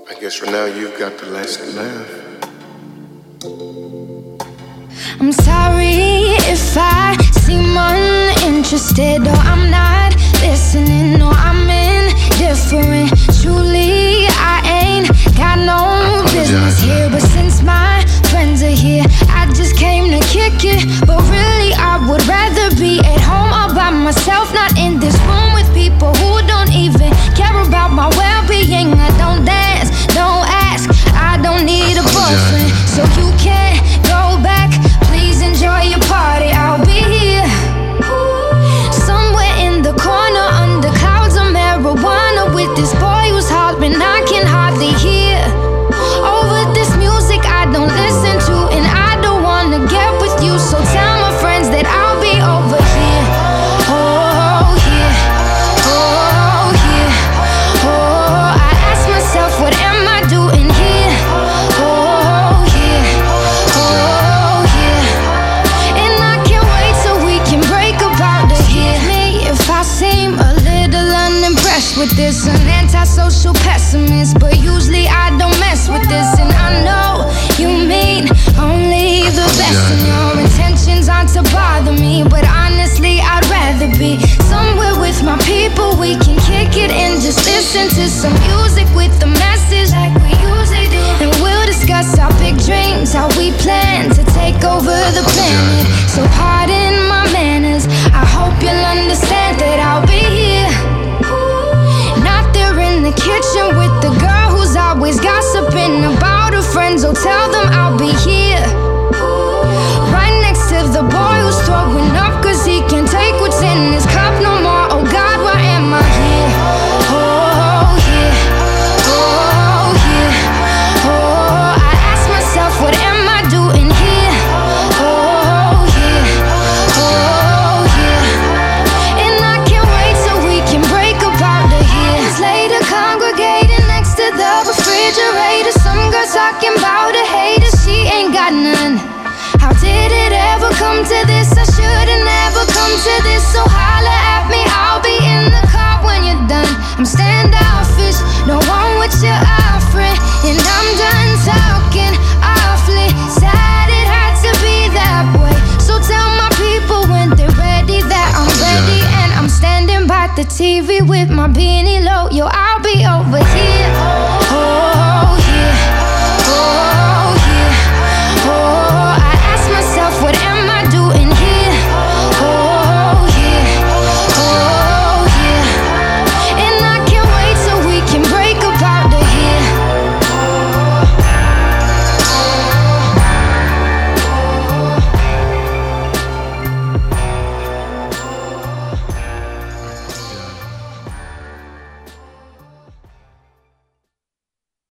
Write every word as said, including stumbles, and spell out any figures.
I guess for now you've got the last laugh. I'm sorry if I seem uninterested, or I'm not listening, or I'm indifferent. Truly, I ain't got no business here, but since my friends are here, I just came to kick it. But really, I would rather be at home all by myself, not in this room with people who don't even care about my well-being. I don't dance, don't ask, I don't need a boyfriend, so you can't go back. Please enjoy your party, I'll be here somewhere in the corner under clouds of marijuana with this boy who's hollering I can hardly hear. Over this music I don't listen to, and I don't wanna get with you, so tell my friends that I'll be over here. Oh yeah, oh yeah, oh, I ask myself what am I doing here. Oh yeah, oh yeah, and I can't wait till we can break up out of here. Me if I seem a little unimpressed with this, an antisocial pessimist, but usually I don't mess with this, and I know you mean only the best, and your intentions aren't to bother me, but honestly I'd rather be somewhere with my people. We can kick it and just listen to some music with the message like we usually do, and we'll discuss our big dreams, how we plan to take over the planet. So pardon my manners, I hope you'll understand that I'll be here, not there in the kitchen with the girl who's always gossiping about her friends. Oh, tell them I'll be here right next to the boy who's throwing up cause he can't take what's in his cup no more. Oh God, why am I here? Oh yeah, oh yeah, oh, I ask myself what am I doing here. Oh yeah, oh yeah, and I can't wait till we can break up out of here. Later congregating next to the refrigerator, some girl talking about a hater, she ain't got none. How did it ever come to this? I should've never come to this, so holla at me, I'll be in the car when you're done. I'm standoffish, no one what you're offering, and I'm done talking awfully sad it had to be that way. So tell my people when they're ready that I'm ready, and I'm standing by the T V with my beanie low. Yo, I'll be over here.